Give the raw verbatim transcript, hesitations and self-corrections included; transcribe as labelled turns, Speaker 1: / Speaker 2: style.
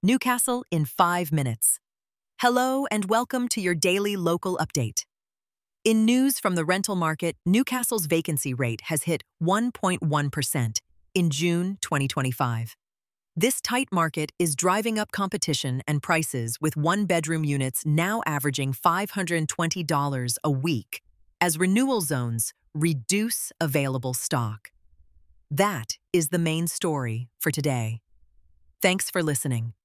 Speaker 1: Newcastle in five minutes. Hello and welcome to your daily local update. In news from the rental market, Newcastle's vacancy rate has hit one point one percent in June twenty twenty-five. This tight market is driving up competition and prices, with one-bedroom units now averaging five hundred twenty dollars a week as renewal zones reduce available stock. That is the main story for today. Thanks for listening.